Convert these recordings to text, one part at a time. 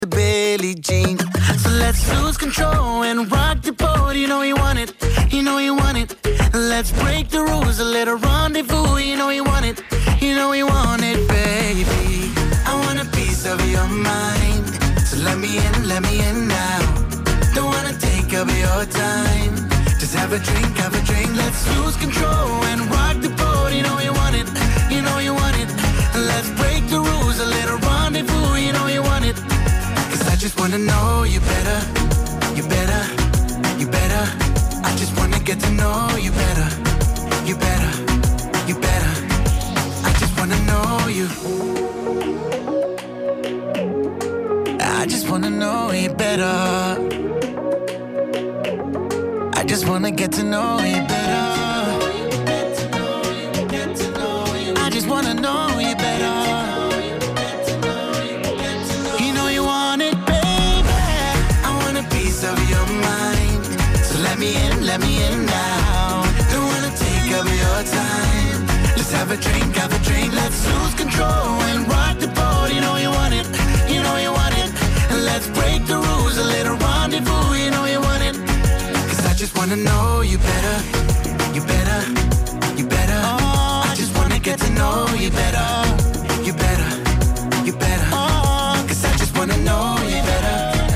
Billie Jean. So let's lose control and rock the boat. You know you want it, you know you want it. Let's break the rules, a little rendezvous. You know you want it, you know you want it, baby. I want a piece of your mind. So let me in now. Don't wanna take up your time. Just have a drink. Let's lose control and rock the boat. You know you want it, you know you want it. Let's break the rules, a little rendezvous. You know you want it. I just wanna know you better, you better, you better. I just wanna get to know you better, you better, you better. I just wanna know you. I just wanna know you better. I just wanna get to know you better. I just wanna know you better. Of your mind, so let me in now. Don't wanna take up your time. Let's have a drink. Let's lose control and rock the boat. You know you want it, you know you want it. And let's break the rules, a little rendezvous. You know you want it. 'Cause I just wanna know you better, you better, you better. Oh, I just wanna get to know you better, you better, you better. Oh, 'cause I just wanna know you better.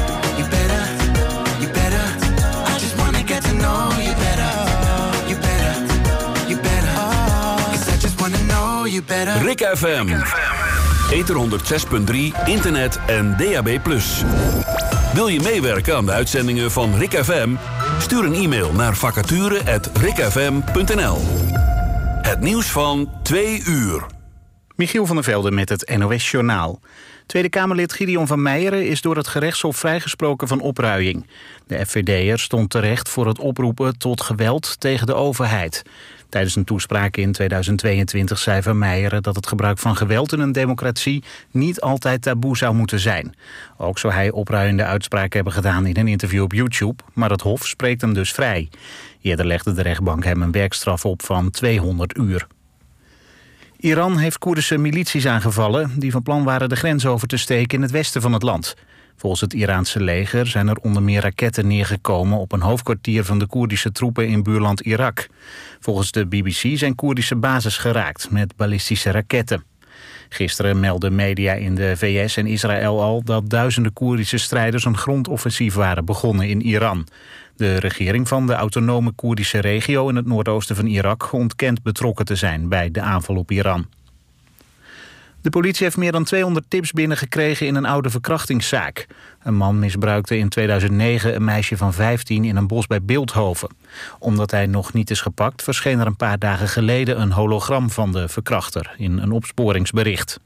Rick FM. Ether 106.3, internet en DAB+. Wil je meewerken aan de uitzendingen van Rick FM? Stuur een e-mail naar vacature@rickfm.nl. Het nieuws van 2 uur. Michiel van der Velde met het NOS-journaal. Tweede Kamerlid Gideon van Meijeren is door het gerechtshof vrijgesproken van opruiing. De FVD'er stond terecht voor het oproepen tot geweld tegen de overheid. Tijdens een toespraak in 2022 zei Van Meijeren dat het gebruik van geweld in een democratie niet altijd taboe zou moeten zijn. Ook zou hij opruiende uitspraken hebben gedaan in een interview op YouTube, maar het hof spreekt hem dus vrij. Eerder legde de rechtbank hem een werkstraf op van 200 uur. Iran heeft Koerdische milities aangevallen die van plan waren de grens over te steken in het westen van het land. Volgens het Iraanse leger zijn er onder meer raketten neergekomen op een hoofdkwartier van de Koerdische troepen in buurland Irak. Volgens de BBC zijn Koerdische bases geraakt met ballistische raketten. Gisteren meldden media in de VS en Israël al dat duizenden Koerdische strijders een grondoffensief waren begonnen in Iran. De regering van de autonome Koerdische regio in het noordoosten van Irak ontkent betrokken te zijn bij de aanval op Iran. De politie heeft meer dan 200 tips binnengekregen in een oude verkrachtingszaak. Een man misbruikte in 2009 een meisje van 15 in een bos bij Bilthoven. Omdat hij nog niet is gepakt, verscheen er een paar dagen geleden een hologram van de verkrachter in een opsporingsbericht.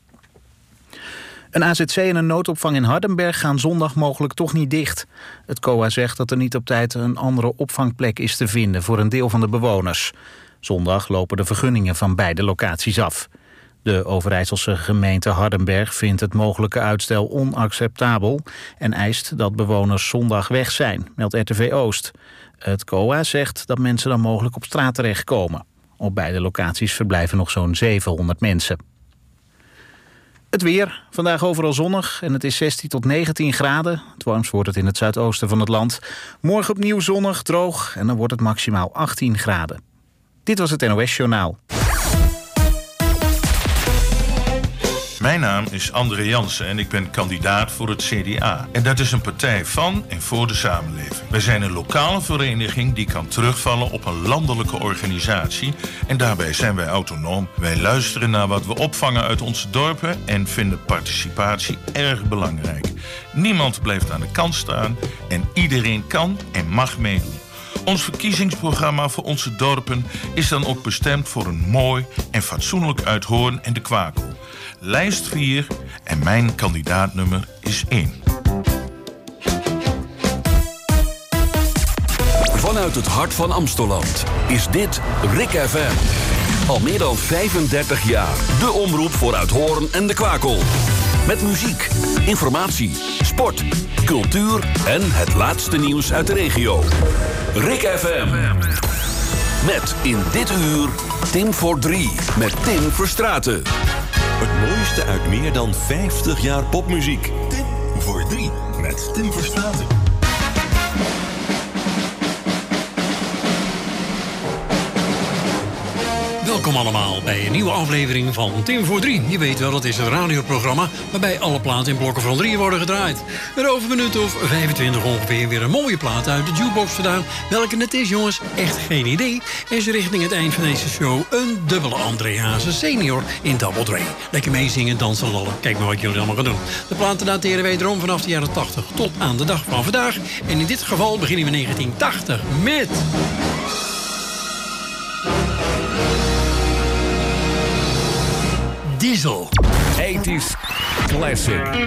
Een AZC en een noodopvang in Hardenberg gaan zondag mogelijk toch niet dicht. Het COA zegt dat er niet op tijd een andere opvangplek is te vinden voor een deel van de bewoners. Zondag lopen de vergunningen van beide locaties af. De Overijsselse gemeente Hardenberg vindt het mogelijke uitstel onacceptabel en eist dat bewoners zondag weg zijn, meldt RTV Oost. Het COA zegt dat mensen dan mogelijk op straat terechtkomen. Op beide locaties verblijven nog zo'n 700 mensen. Het weer, vandaag overal zonnig en het is 16 tot 19 graden. Het warmst wordt het in het zuidoosten van het land. Morgen opnieuw zonnig, droog en dan wordt het maximaal 18 graden. Dit was het NOS-journaal. Mijn naam is André Jansen en ik ben kandidaat voor het CDA. En dat is een partij van en voor de samenleving. Wij zijn een lokale vereniging die kan terugvallen op een landelijke organisatie. En daarbij zijn wij autonoom. Wij luisteren naar wat we opvangen uit onze dorpen en vinden participatie erg belangrijk. Niemand blijft aan de kant staan en iedereen kan en mag meedoen. Ons verkiezingsprogramma voor onze dorpen is dan ook bestemd voor een mooi en fatsoenlijk Uithoorn en de Kwakel. Lijst 4 en mijn kandidaatnummer is 1. Vanuit het hart van Amsteland is dit Rick FM. Al meer dan 35 jaar. De omroep voor Uithoorn en de Kwakel. Met muziek, informatie, sport, cultuur en het laatste nieuws uit de regio. Rick FM. Met in dit uur Tim voor 3 met Tim Verstraeten. Het mooiste uit meer dan 50 jaar popmuziek. Tim voor 3 met Tim Verstraeten. Welkom allemaal bij een nieuwe aflevering van Tim voor 3. Je weet wel, dat is een radioprogramma waarbij alle platen in blokken van 3 worden gedraaid. Met over een minuut of 25 ongeveer weer een mooie plaat uit de jukebox vandaan. Welke het is, jongens, echt geen idee. En ze richting het eind van deze show een dubbele André Hazes senior in Double Dre. Lekker meezingen, dansen, lallen. Kijk maar wat jullie allemaal gaan doen. De platen dateren wederom vanaf de jaren 80 tot aan de dag van vandaag. En in dit geval beginnen we in 1980 met... Diesel. 80s classic.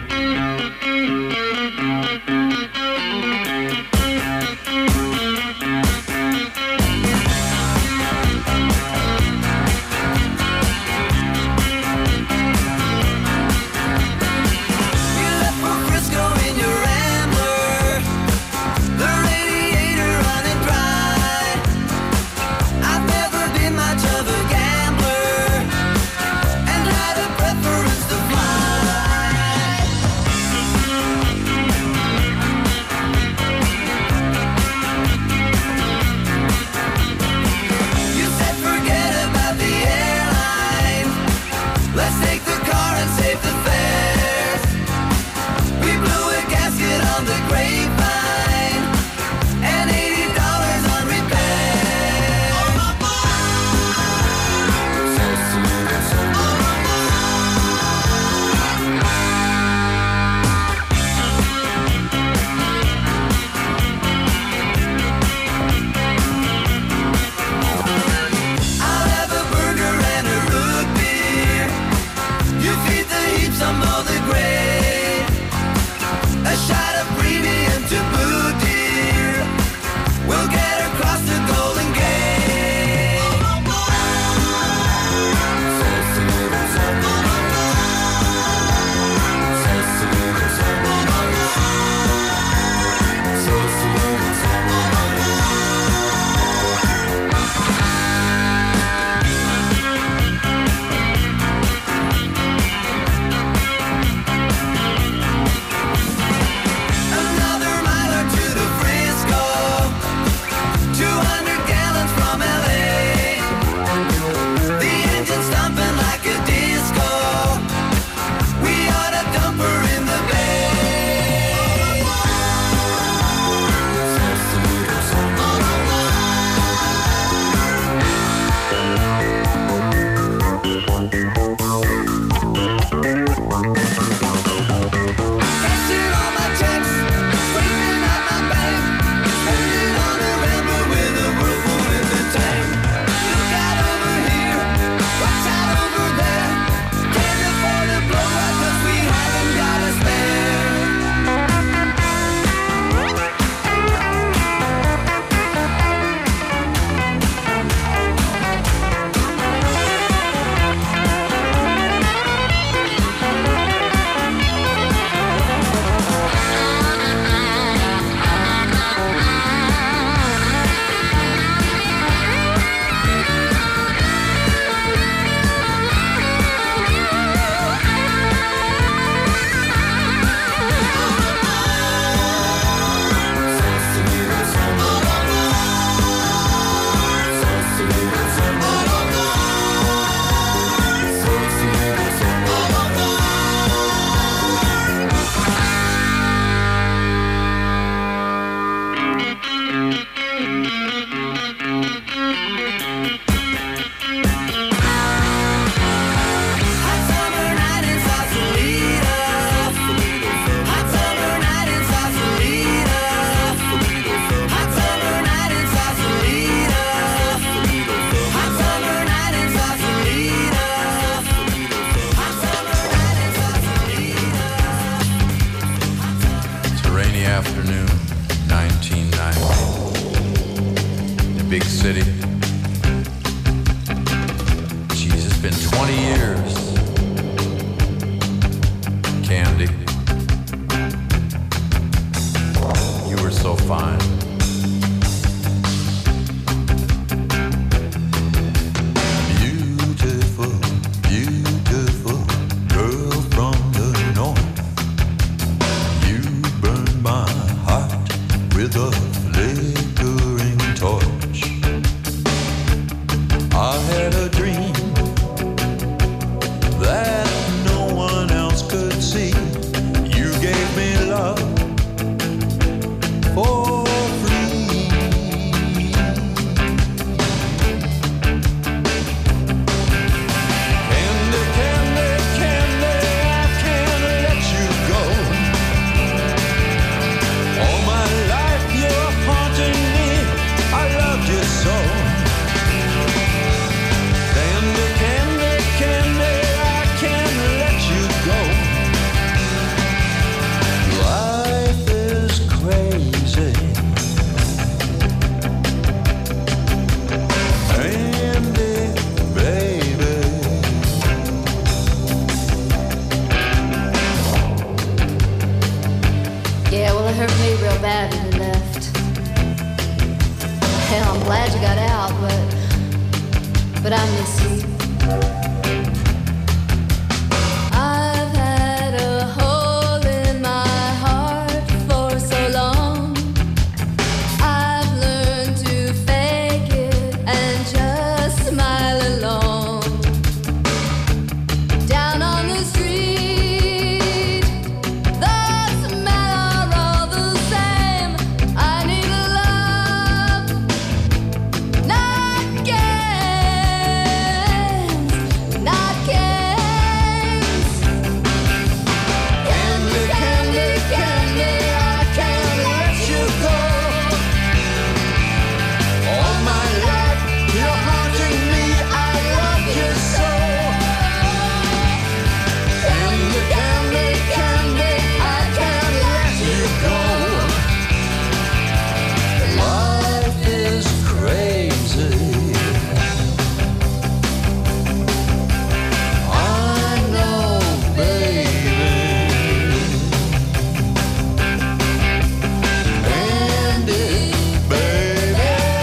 Yeah, well, it hurt me real bad when you left. Hell, I'm glad you got out, but I miss you. I've had a hole in my heart for so long. I've learned to fake it and just smile along. Down on the street, the smell are all the same. I need a love, not games, not games. Candy, candy, candy, I can't let you go. All my life, you're haunting me, I love you so. Candy, candy, candy, I can't let you go. Life is crazy. I know, baby. Candy, baby.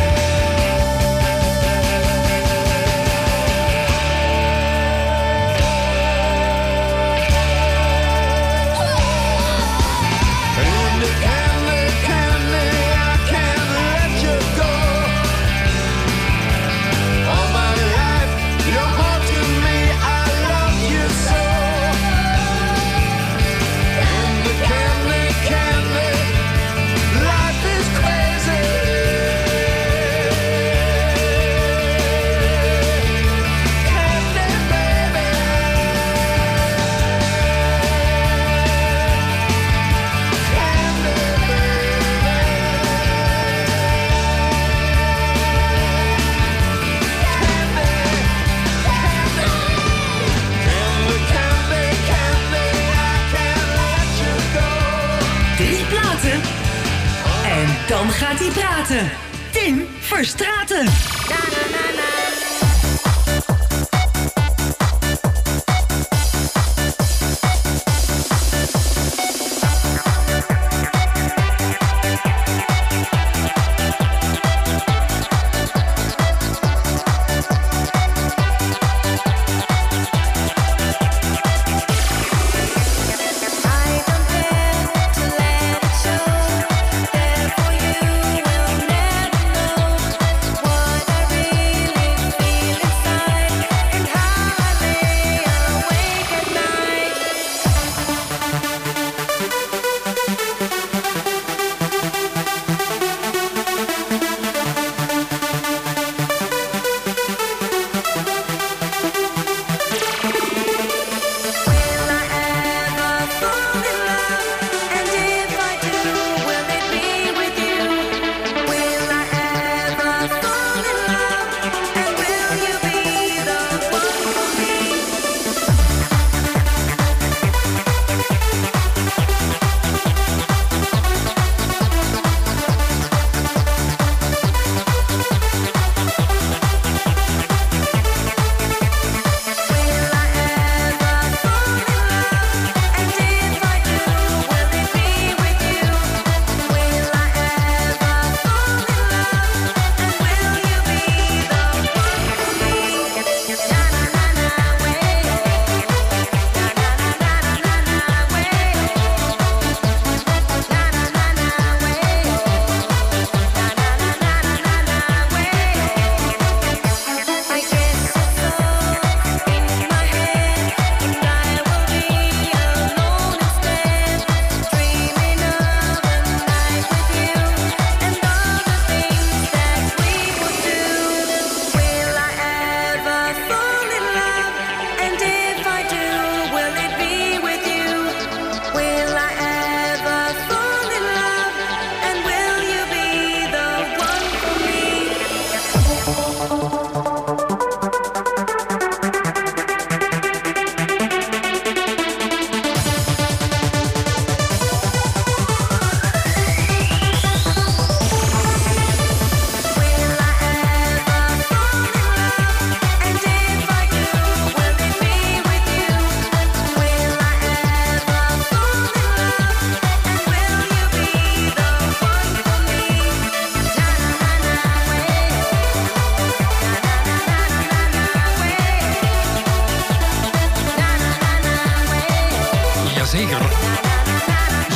Candy, candy, candy, I can't let you go. All my life, you're haunting me, I love you so. Candy, candy, candy, life is crazy. Candy, baby. Drie platen en dan gaat hij praten. Tim Verstraeten. I don't dare to let it show. Therefore, you will never know what I really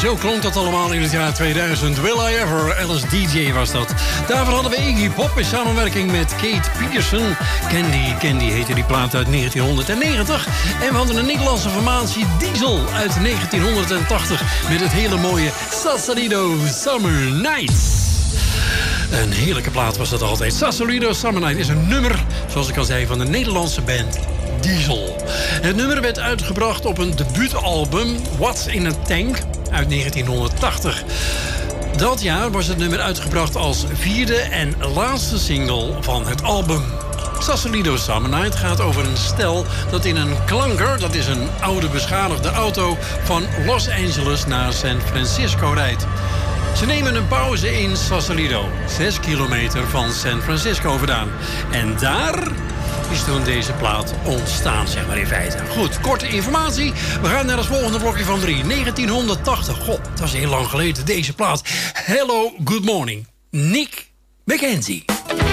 Zo klonk dat allemaal in het jaar 2000. Will I Ever, Alice DJ was dat. Daarvoor hadden we Iggy Pop in samenwerking met Kate Pearson. Candy heette die plaat uit 1990. En we hadden een Nederlandse formatie Diesel uit 1980... met het hele mooie Sausalito Summer Nights. Een heerlijke plaat was dat altijd. Sausalito Summer Night is een nummer, zoals ik al zei, van de Nederlandse band Diesel. Het nummer werd uitgebracht op een debuutalbum What's in a Tank uit 1980. Dat jaar was het nummer uitgebracht als vierde en laatste single van het album. Sausalito Summer Night gaat over een stel dat in een klanker, dat is een oude beschadigde auto, van Los Angeles naar San Francisco rijdt. Ze nemen een pauze in Sausalito, 6 kilometer van San Francisco vandaan. En daar is toen deze plaat ontstaan, zeg maar in feite. Goed, korte informatie. We gaan naar het volgende blokje van 3. 1980. God, dat is heel lang geleden, deze plaat. Hello, good morning. Nick McKenzie.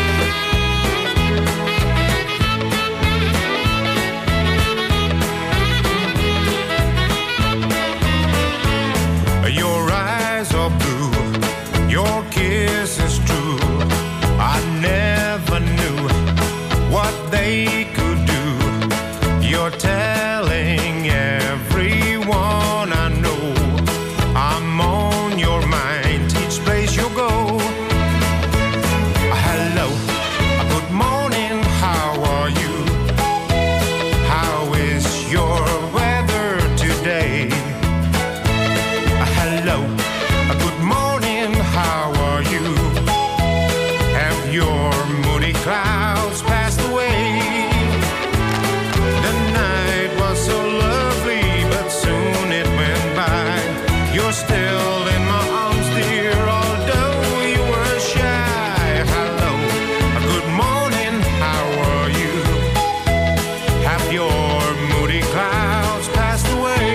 Your eyes are blue, your kiss is true. I never knew what they could do. You're telling everyone I know I'm on your mind each place you go. Hello, good morning, how are you? How is your weather today? Hello, good morning, how are you? Have your moody clouds passed away? The night was so lovely, but soon it went by. You're still in my arms, dear, although you were shy. Hello, good morning, how are you? Have your moody clouds passed away?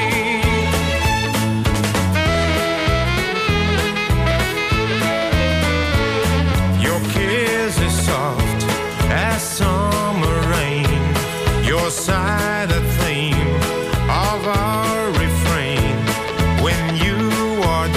Your kiss is soft as summer rain. Your sigh the theme of our refrain. When you are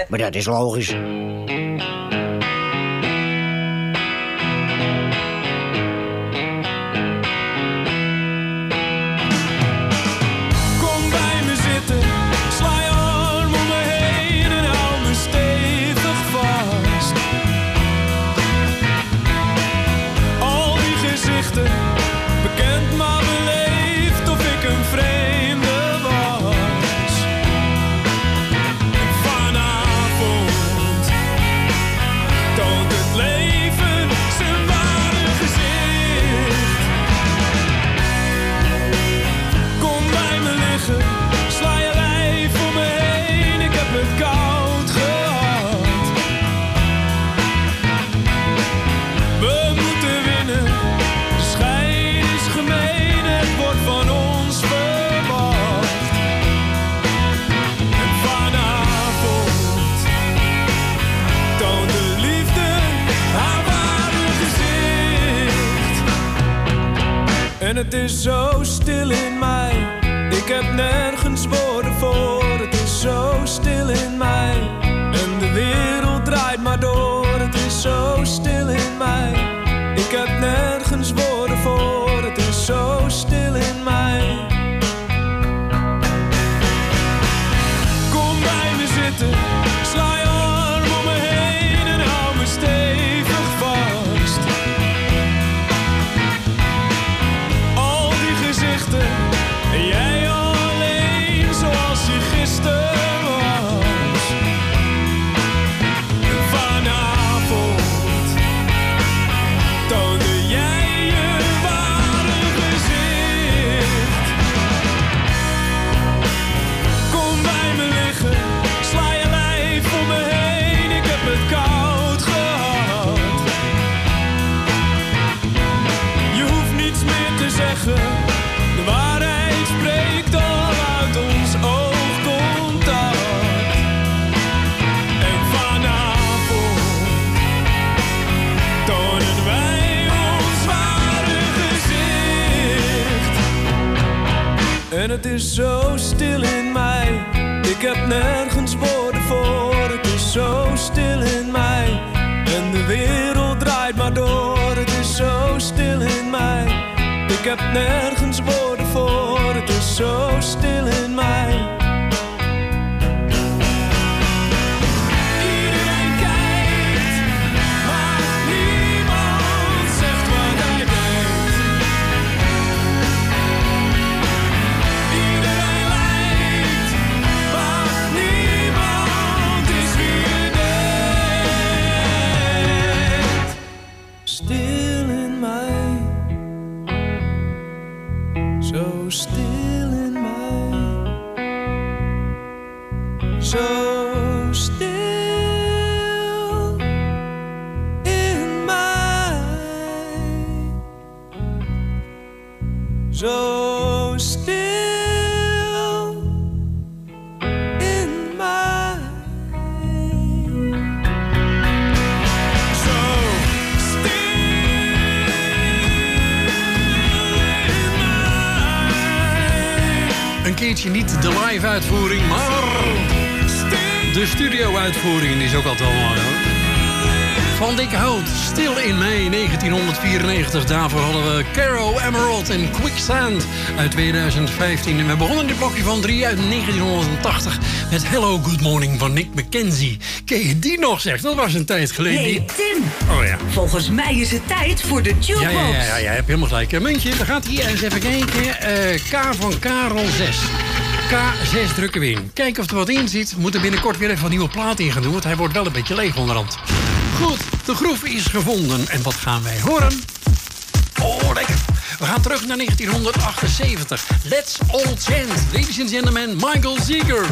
Maar dat is logisch. Kom bij me zitten, sla je arm om me heen en hou me stevig vast. Al die gezichten, bekend maar beleefd of ik een vreemde was. En vanavond toont het leven zijn ware gezicht. Kom bij me liggen, sla je lijf om me heen, ik heb het koud gehad. We moeten winnen, de schijn is gemeen, het wordt van ons verwacht. En vanavond toont de liefde haar ware gezicht. En het is zo stil in mij, ik heb nergens woorden voor. Het is zo stil in mij en de wereld draait maar door. Het is zo stil in mij, ik heb nergens woorden voor. Het is zo stil in mij. Kom bij me zitten, sla je arm om me heen en hou me stevig vast. Al die gezichten en jij alleen zoals je gisteren was. En vanavond toonde jij je ware gezicht. Kom bij me liggen, sla je lijf om me heen, ik heb het koud gehad. Je hoeft niets meer te zeggen, de waarheid spreekt al uit ons oogcontact. En vanavond tonen wij ons ware gezicht. En het is zo stil in mij, ik heb nergens woorden voor. Het is zo stil in mij en de wereld draait maar door. Het is zo stil in mij, ik heb nergens woorden voor. Het is zo stil in mij. Iedereen kijkt, maar niemand zegt wat hij denkt. Iedereen lijkt, maar niemand is wie je denkt. Stil in mij, zo stil in mij, zo stil in mij, zo stil in mij, zo Een keertje niet de live uitvoering, maar de studio uitvoering is ook altijd wel mooi, hoor. Van Dick Hout, Stil in mei 1994. Daarvoor hadden we Caro Emerald en Quicksand uit 2015. En we begonnen dit blokje van 3 uit 1980 met Hello Good Morning van Nick McKenzie. Ken je die nog, zeg? Dat was een tijd geleden. Hey Tim, Oh ja. volgens mij is het tijd voor de jukebox. Ja, je hebt helemaal gelijk. Een muntje, daar gaat hij. Eens even kijken. K van Karel 6. K6 drukken we in. Kijken of er wat in zit. We moeten binnenkort weer even een nieuwe plaat in gaan doen, want hij wordt wel een beetje leeg onderhand. Goed, de groef is gevonden. En wat gaan wij horen? Oh, lekker. We gaan terug naar 1978. Let's all chant. Ladies and gentlemen, Michael Ziegler.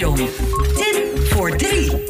radiostation. Tim voor 3.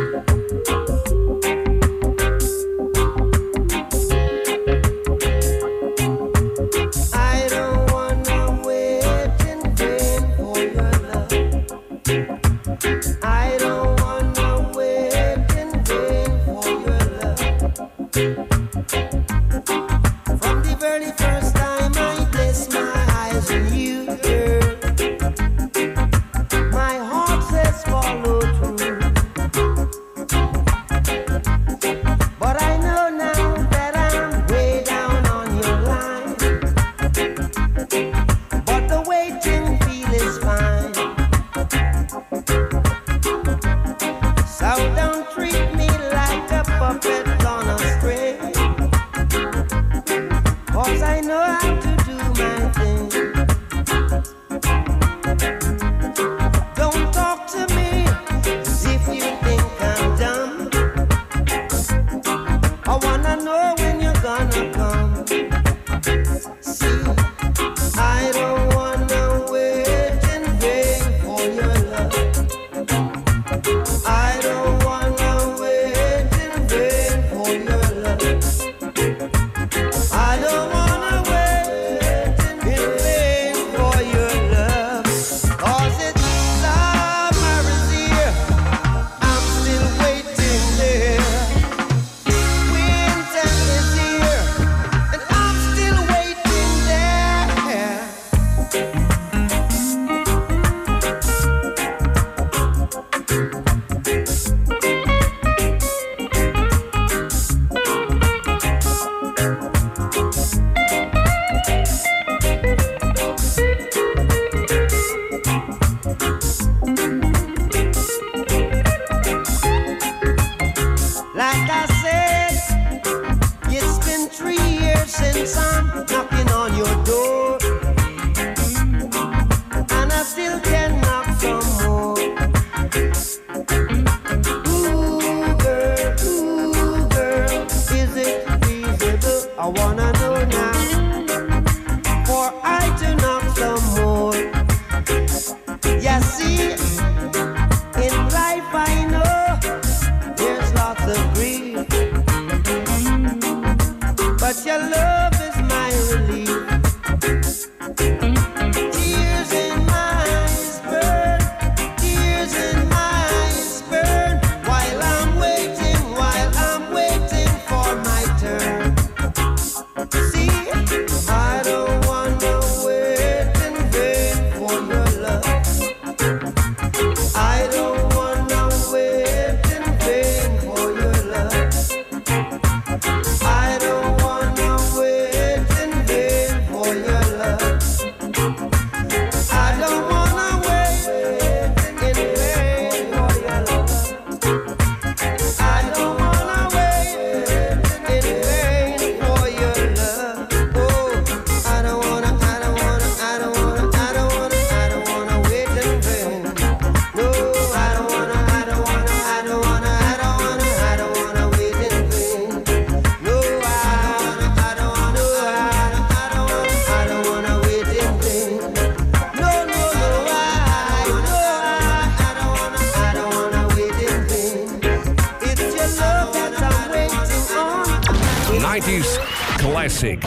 Classic.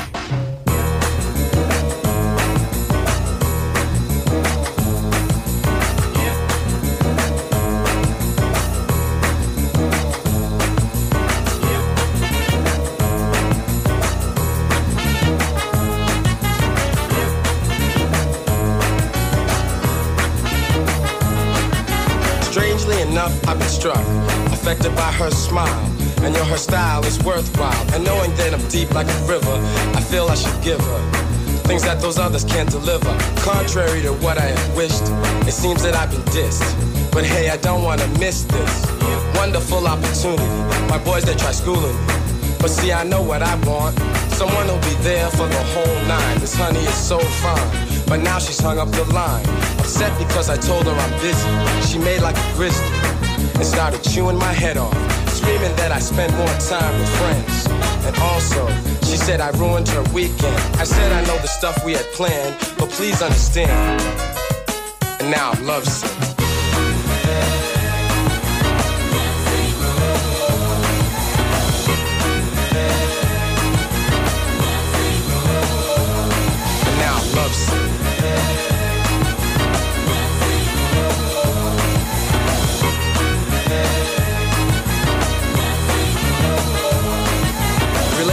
Strangely enough, I've been struck, affected by her smile. And her style is worthwhile. And knowing that I'm deep like a river, I feel I should give her things that those others can't deliver. Contrary to what I have wished, it seems that I've been dissed. But hey, I don't want to miss this wonderful opportunity. My boys, they try schooling me, but see, I know what I want. Someone who'll be there for the whole nine. This honey is so fine, but now she's hung up the line. Upset because I told her I'm busy. She made like a grizzly and started chewing my head off, screaming that I spend more time with friends. And also, she said I ruined her weekend. I said I know the stuff we had planned, but please understand. And now I'm lovesick.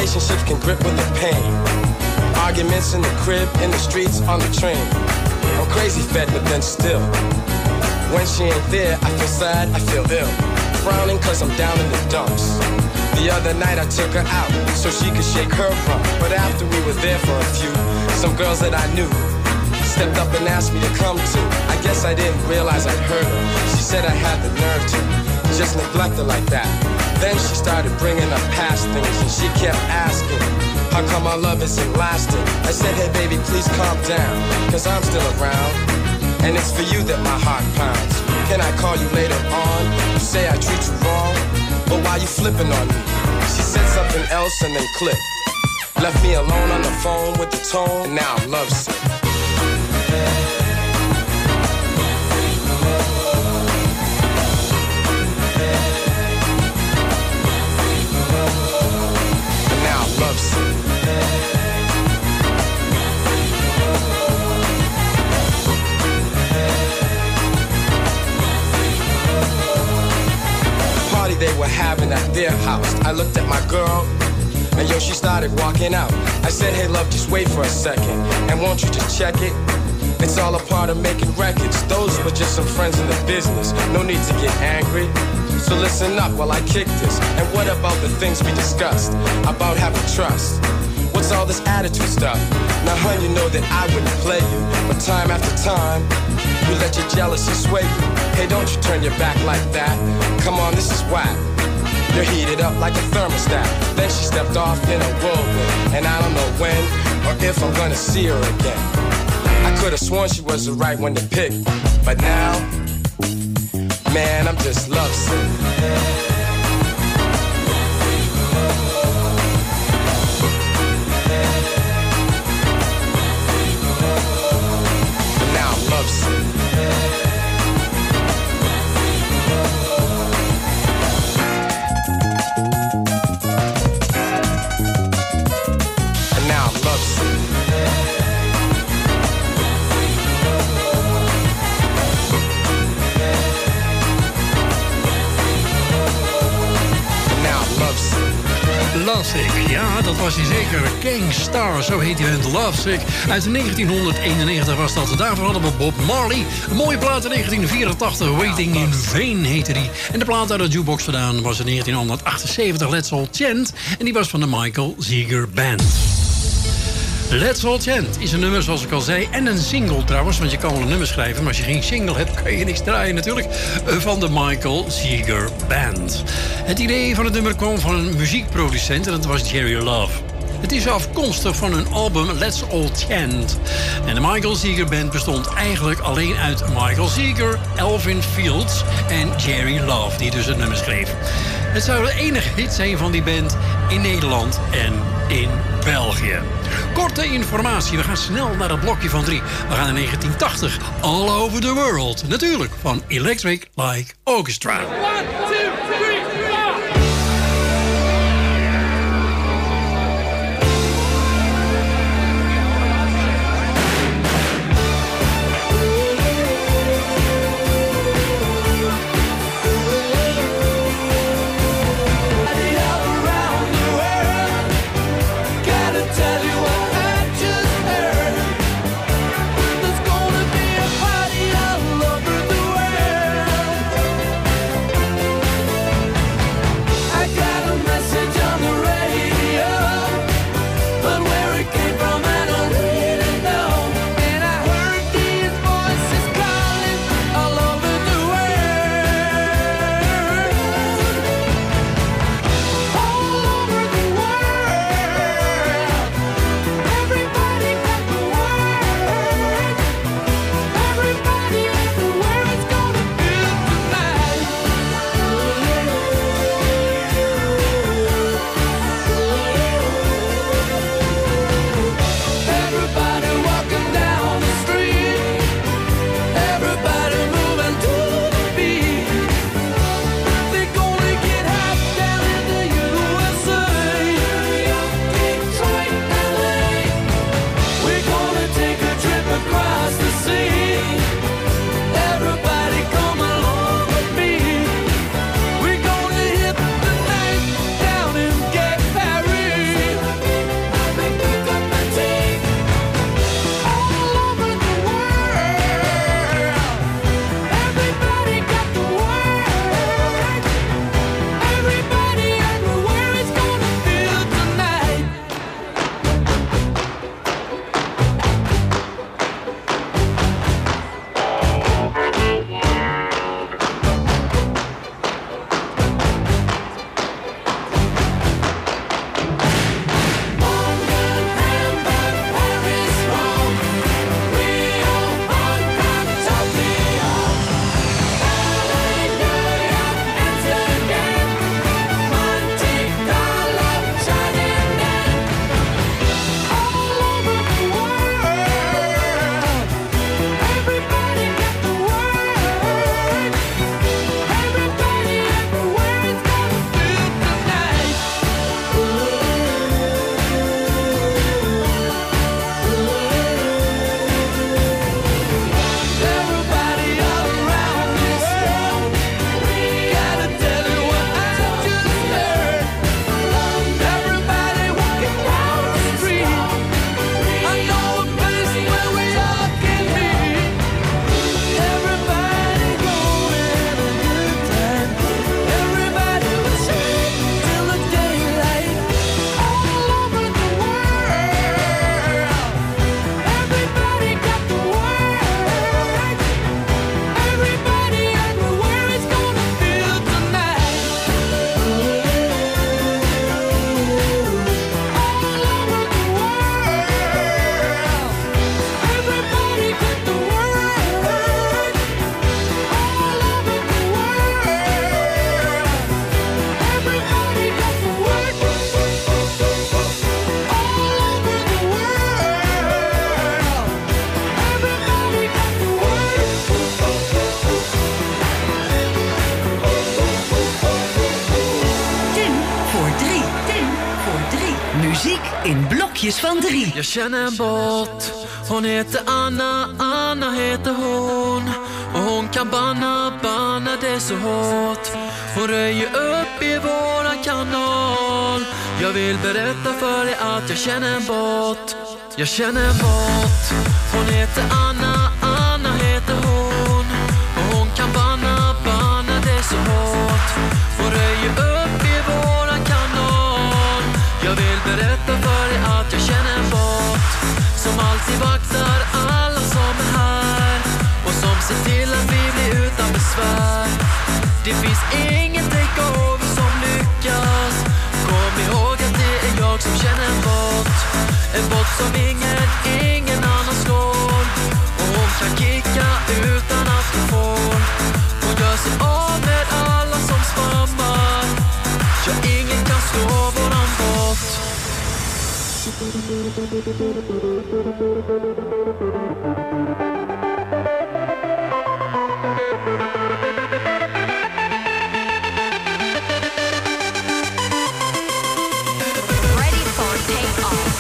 Relationships can grip with the pain. Arguments in the crib, in the streets, on the train. I'm crazy fed, but then still. When she ain't there, I feel sad, I feel ill. Frowning cause I'm down in the dumps. The other night I took her out so she could shake her rump. But after we were there for a few, some girls that I knew stepped up and asked me to come too. I guess I didn't realize I'd hurt her. She said I had the nerve to just neglect her like that. Then she started bringing up past things and she kept asking, how come our love isn't lasting? I said, hey baby, please calm down, cause I'm still around. And it's for you that my heart pounds. Can I call you later on? You say I treat you wrong, but why you flipping on me? She said something else and then clicked. Left me alone on the phone with the tone, and now I'm lovesick. And now I'm lovesick. They were having at their house. I looked at my girl, and yo, she started walking out. I said, hey love, just wait for a second, and won't you just check it? It's all a part of making records. Those were just some friends in the business. No need to get angry. So listen up while I kick this. And what about the things we discussed? About having trust. What's all this attitude stuff? Now, hun, you know that I wouldn't play you, but time after time, you let your jealousy sway you. Hey, don't you turn your back like that. Come on, this is whack. You're heated up like a thermostat. Then she stepped off in a whirlwind, and I don't know when or if I'm gonna see her again. I could have sworn she was the right one to pick, but now, man, I'm just lovesick. Lovesick, ja, dat was hij zeker. Gangstar, zo heet hij in Lovesick. Uit 1991 was dat. Daarvoor hadden we Bob Marley. Een mooie plaat in 1984, Waiting in Vain heette die. En de plaat uit de jukebox vandaan was in 1978, Let's All Chant. En die was van de Michael Seeger Band. Let's All Chant is een nummer, zoals ik al zei, en een single trouwens, want je kan wel een nummer schrijven, maar als je geen single hebt, kan je niks draaien natuurlijk, van de Michael Seeger Band. Het idee van het nummer kwam van een muziekproducent en dat was Jerry Love. Het is afkomstig van hun album Let's All Chant. En de Michael Seeger Band bestond eigenlijk alleen uit Michael Seeger, Elvin Fields en Jerry Love, die dus het nummer schreef. Het zou de enige hit zijn van die band in Nederland en in België. Korte informatie, we gaan snel naar het blokje van 3. We gaan in 1980, All Over the World. Natuurlijk, van Electric Light Orchestra. 1, 2, 3, 4. Party all over the world. in blokjes van 3. Jag känner en båt. Hon heter Anna, Anna heter hon. Och hon kan banna det så hårt. Hon röjer upp i våran kanal. Jag vill berätta för dig att jag känner en båt. Jag känner en båt. Hon heter Anna, Anna heter hon. Och hon kan banna det så hårt. Hon röjer upp i våran kanal. Jag vill berätta för dig att jag känner en båt som alltid vaktar alla som är här och som ser till att vi blir utan besvär. Det finns ingen takeover som lyckas. Kom ihåg att det är jag som känner en båt. En båt som ingen annan slår. Och hon kan kicka utan att hon får. Hon gör sig av med alla som spammar. Ja, ingen kan slå våran båt. Ready for takeoff.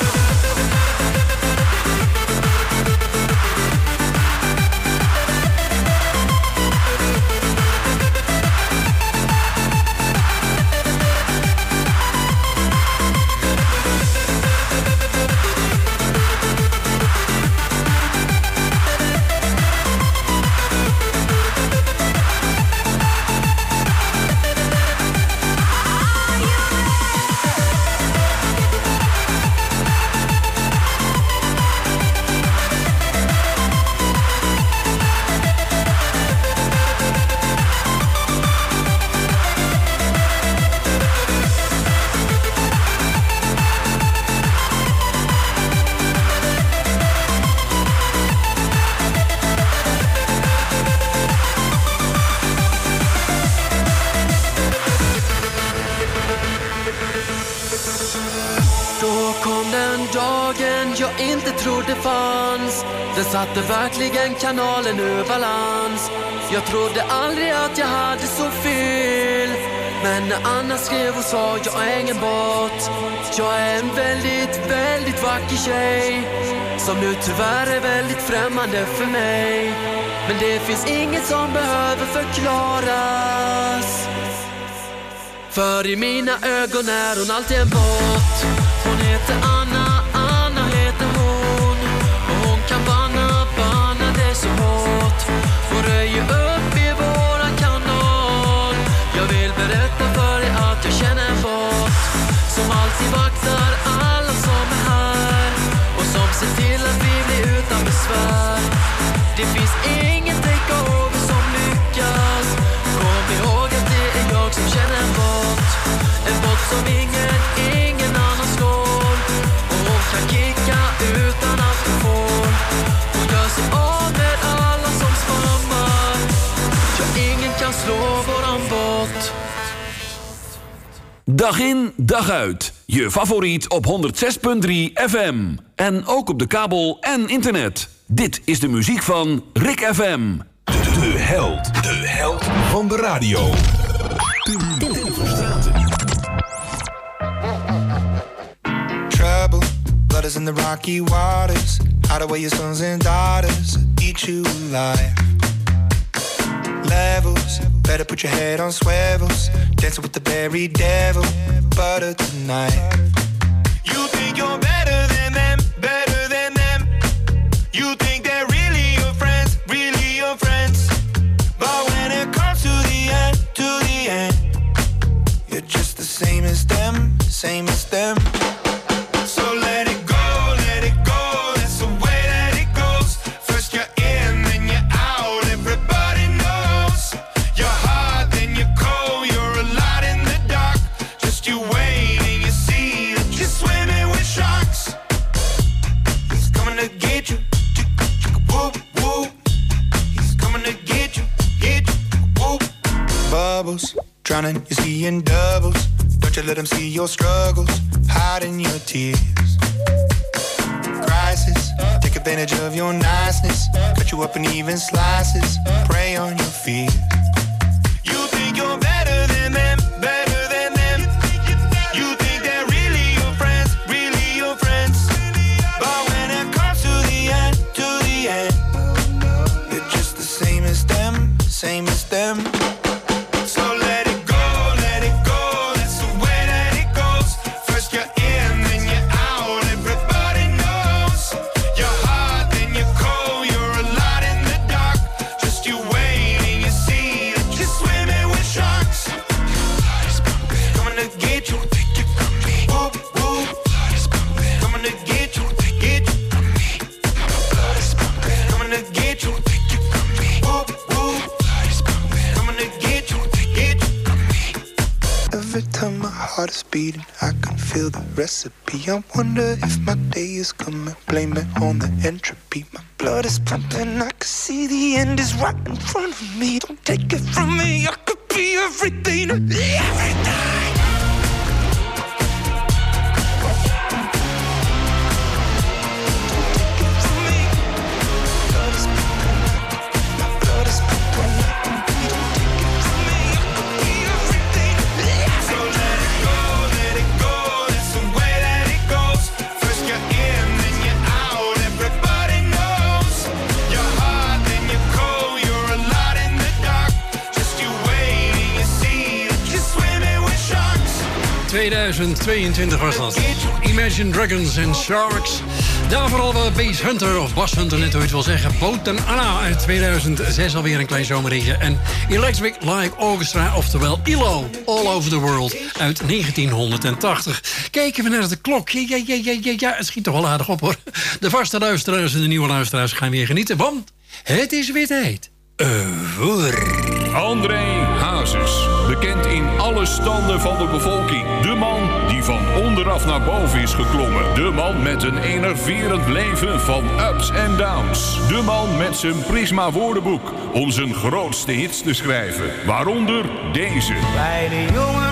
Då kom den dagen jag inte trodde fanns. Den satte verkligen kanalen ur balans. Jag trodde aldrig att jag hade så fel. Men när Anna skrev och sa jag är ingen båt. Jag är en väldigt vacker tjej som nu tyvärr är väldigt främmande för mig. Men det finns inget som behöver förklaras. För i mina ögon är hon alltid en båt. Hon heter Anna, Anna heter hon. Och hon kan banna det så hårt. Hon röjer upp i våran kanal. Jag vill berätta för dig att jag känner en båt som alltid vaktar alla som är här och som ser till att vi blir utan besvär. Det finns ingen takeover som lyckas. Kom ihåg att det är jag som känner en båt. En båt som ingen annan slår. Och hon kan kicka utan att hon får. Hon gör sig av med alla som spammar. Ja, ingen kan slå våran båt. Dag in, dag uit. Je favoriet op 106.3 FM. En ook op de kabel en internet. Dit is de muziek van Rick FM. De held van de radio. Tim Verstraeten. Trouble, blood is in the rocky waters. Hide away your sons and daughters, eat you alive. Levels, better put your head on swivels. Dancing with the very devil, butter tonight. You think you're better than them, better than them. You think they're really your friends, really your friends. But when it comes to the end, you're just the same as them, same as them. So let it go, that's the way that it goes. First you're in, then you're out, everybody knows. You're hot, then you're cold, you're a lot in the dark. Just you wait and you see that you're swimming with sharks. He's coming to get you, whoop, whoop. He's coming to get you, whoop. Bubbles, drowning, you're seeing doubles. Don't you let them see your struggles, hiding your tears. Crisis, take advantage of your niceness. Cut you up in even slices, prey on your fears. You think you're better than them, better than them. You think they're really your friends, really your love's beating, I can feel the recipe. I wonder if my day is coming, blame it on the entropy. My blood is pumping, I can see the end is right in front of me. Don't take it from me, I could be everything, everything. In 2022 was dat. Imagine Dragons and Sharks. Daarvoor hadden we Bass Hunter, of Bass Hunter net hoe je het wil zeggen. Boten Anna uit 2006 alweer een klein zomerritje. En Electric Light Orchestra, oftewel ILO, All Over the World uit 1980. Kijken we naar de klok. Ja, het schiet toch wel aardig op hoor. De vaste luisteraars en de nieuwe luisteraars gaan weer genieten, want het is weer tijd voor André Hazes, bekend in alle standen van de bevolking. De man die van onderaf naar boven is geklommen. De man met een enerverend leven van ups en downs. De man met zijn Prisma woordenboek om zijn grootste hits te schrijven. Waaronder deze. Kleine jongen,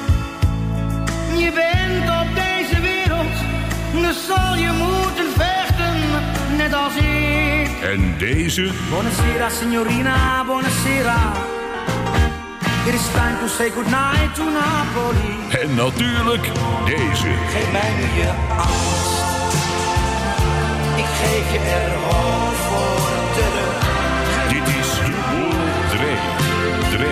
je bent op deze wereld, dus zal je moeten vechten, net als ik. En deze. Buonasera signorina, buonasera. It is time to say goodnight to Napoli. En natuurlijk deze. Geef mij nu je angst. Ik geef je er hoop voor terug. Dit is de Boel Dre.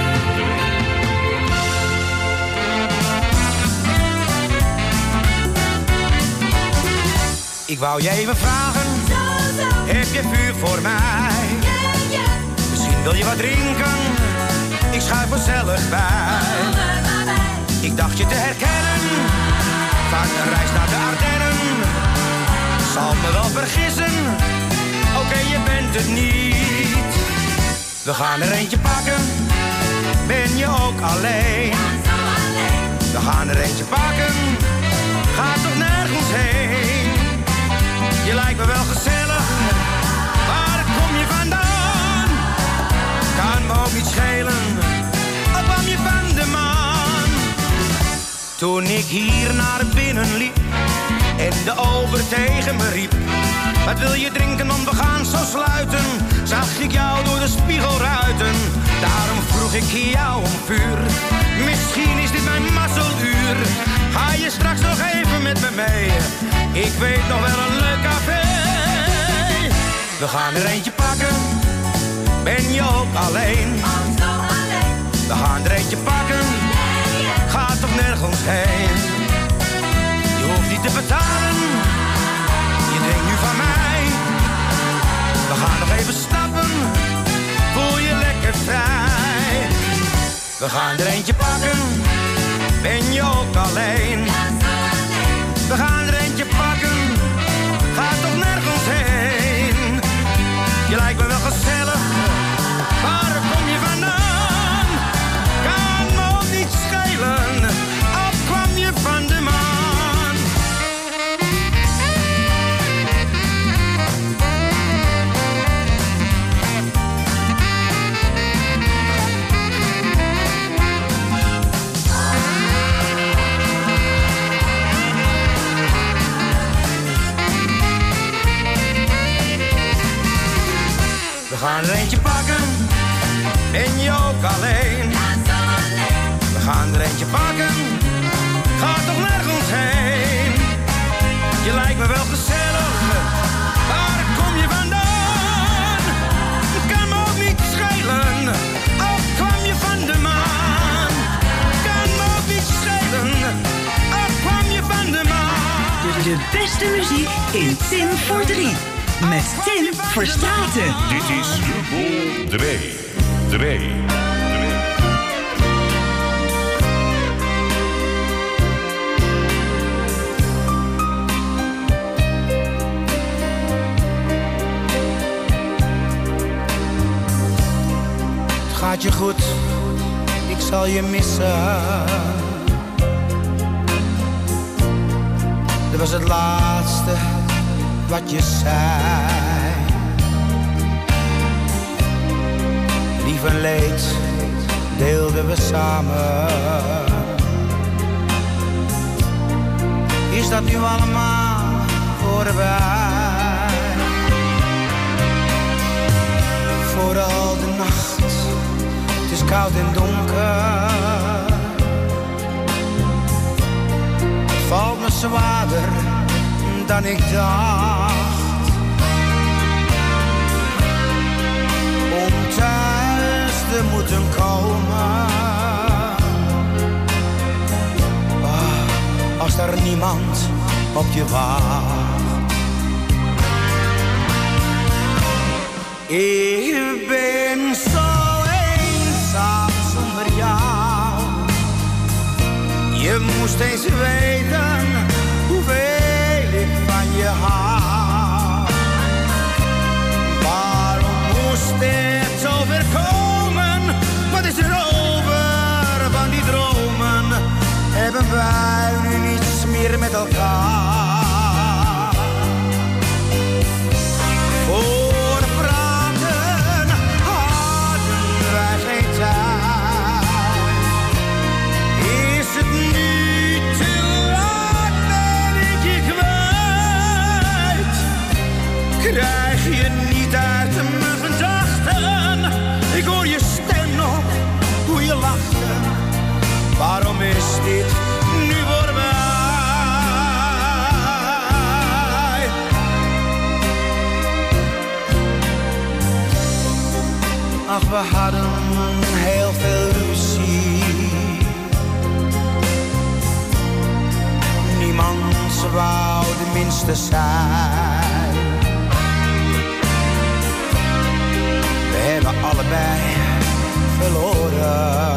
Ik wou je even vragen, heb je vuur voor mij? Misschien wil je wat drinken, ik schuif gezellig bij. Ik dacht je te herkennen, vaak een reis naar de Ardennen. Zal me wel vergissen, oké, je bent het niet. We gaan er eentje pakken, ben je ook alleen? We gaan er eentje pakken, ga toch nergens heen. Je lijkt me wel gezellig, waar kom je vandaan? Kan me ook niet schelen, al kwam je van de maan. Toen ik hier naar binnen liep en de ober tegen me riep: wat wil je drinken, want we gaan zo sluiten. Zag ik jou door de spiegelruiten, daarom vroeg ik jou om vuur. Misschien is dit mijn mazzeluur. Ga je straks nog even met me mee? Ik weet nog wel een leuk café. We gaan er eentje pakken, ben je ook alleen? We gaan er eentje pakken, ga toch nergens heen. Je hoeft niet te betalen, je drinkt nu van mij. We gaan nog even stappen, voel je lekker vrij. We gaan er eentje pakken, ben je ook alleen? We gaan er eentje pakken, ga toch nergens heen. Je lijkt me wel gezellig, waar kom je vandaan? Kan me ook niet schelen, al kwam je van de maan. We gaan er eentje pakken, ben je ook alleen? We gaan er eentje pakken, ga toch nergens heen. Je lijkt me wel gezellig, waar kom je vandaan? Het kan me ook niet schelen, al kwam je van de maan. Kan me ook niet schelen, al kwam je van de maan. De beste muziek in Tim voor 3. Met Tim Verstraeten. Dit is de Boel Dre. Het gaat je goed, ik zal je missen. Dat was het laatste wat je zei. Lief en leed deelden we samen. Is dat nu allemaal voorbij? Vooral de nacht, het is koud en donker. Het valt me zwaarder dan ik dacht. Om thuis te moeten komen. Als er niemand op je wacht. Ik ben zo eenzaam zonder jou. Je moest eens weten hoeveel ik van je hou. Waarom moest dit overkomen? Wat is er over van die dromen? Hebben wij nu niets meer met elkaar? Voor praten hadden wij geen tijd. Is het nu te laat, ben ik je kwijt? Krijg je niet uit mijn gedachten? Ik hoor je stem nog, hoe je lachte. Waarom is dit nu voorbij? Ach, we hadden heel veel ruzie. Niemand wou de minste zijn. We hebben allebei verloren.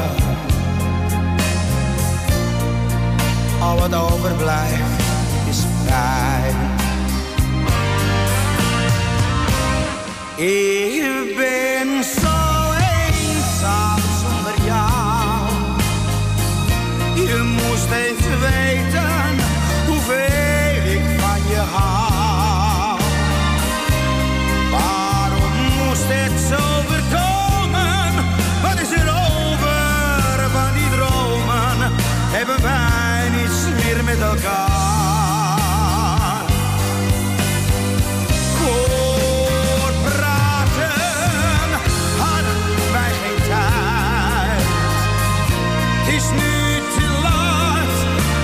Al wat overblijft is pijn. Ik ben zo eenzaam zonder jou. Je moest even weten hoeveel ik van je hou. Waarom moest het zo voorkomen? Wat is er over van die dromen? Hebben wij niets meer met elkaar? Voor praten hadden wij geen tijd. Het is nu te laat,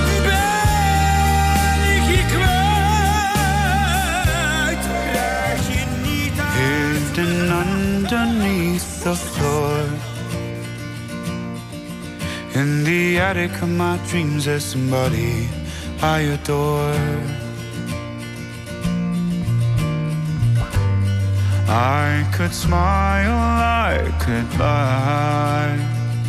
ben ik je kwijt. Krijg je niet uit. Hidden underneath the floor. In the attic of my dreams there's somebody I adore. I could smile, I could lie.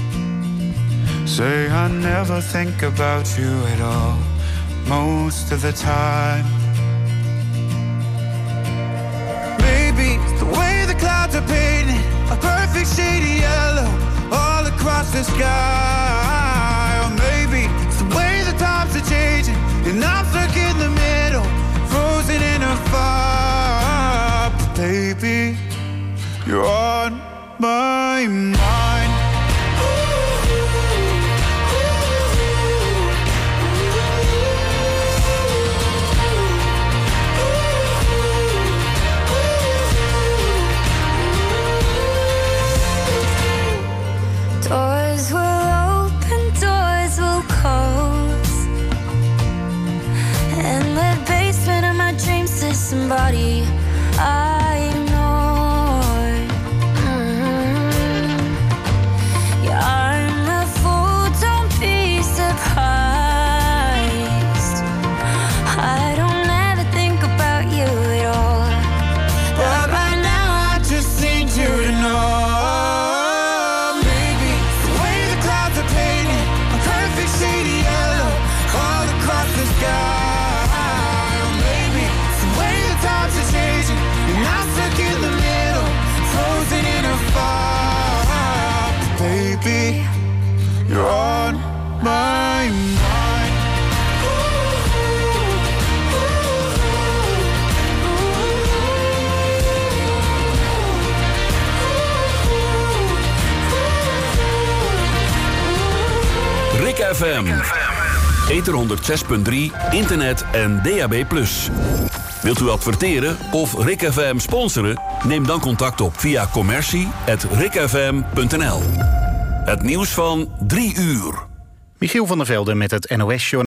Say I never think about you at all, most of the time. Maybe it's the way the clouds are painted, a perfect shade of yellow all across the sky. Or maybe it's the way the times are changing and I'm stuck in the middle, frozen in a fire. But baby, you're on my mind. Doors will open, doors will close. In the basement of my dreams there's somebody I ignored. Yeah, I'm a fool, don't be surprised. I don't ever think about you at all, but right now I just need you to know. Or maybe it's the way the times are changing and FM. Ether 106.3, internet en DAB+. Wilt u adverteren of Rick FM sponsoren? Neem dan contact op via commercie@rickfm.nl. Het nieuws van 3 uur. Michiel van der Velde met het NOS-journaal.